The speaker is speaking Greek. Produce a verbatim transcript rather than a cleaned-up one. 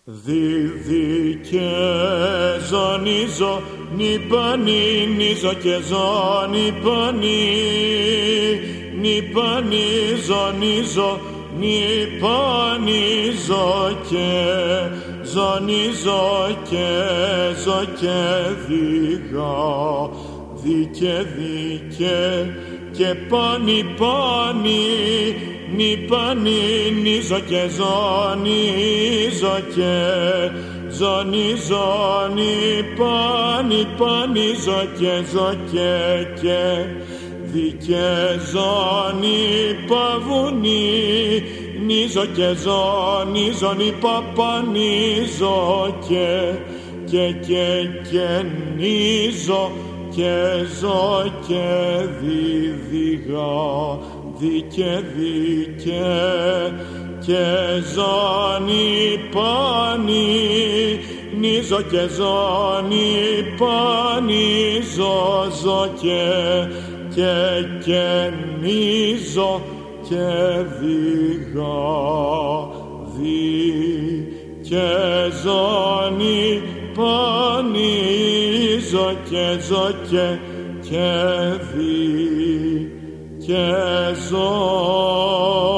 Δίδυ και ζωνίζω, νυπανί, νίζω και ζωνυπανί, νυπανί, ζωνίζω, νυπανίζω και ζωνίζω και ζω και δίγα, δίκαι δίκαι και πάνι πάνι, νυπανί, νίζω και ζωνίζω και ζωνίζω, νυπανί, πανίζω και ζω και και δίκαι ζώνη παβουνί, νίζω και ζωνίζω, νυπαπανίζω και και και και νίζω και ζω και διδίγα, δίκαι δίκαι και ζώνη πάνι, νίζω και ζώνη πανίζω, ζω και και και νίζω και δίγα, δι και ζώνη πανίζω και ζω και και δι και ζω.